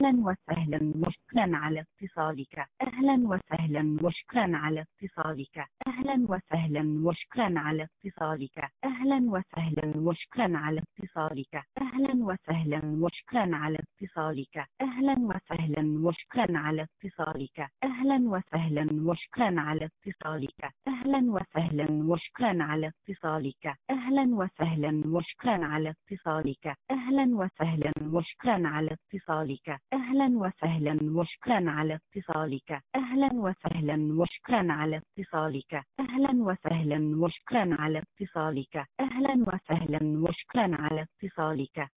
أهلا وسهلا وشكرا على اتصالك. أهلا وسهلا وشكرا على اتصالك. أهلا وسهلا وشكرا على اتصالك. أهلا وسهلا وشكرا على اتصالك. أهلا وسهلا وشكرا على اتصالك. أهلا وسهلا وشكرا على اتصالك. أهلا وسهلا وشكرا على اتصالك. أهلا وسهلا وشكرا على اتصالك. أهلا وسهلا وشكرا على اتصالك. أهلا وسهلا وشكرا على اتصالك. أهلا وسهلا وشكرا على اتصالك. أهلا وسهلا وشكرا على اتصالك. أهلا وسهلا وشكرا على اتصالك. أهلا وسهلا وشكرا على اتصالك.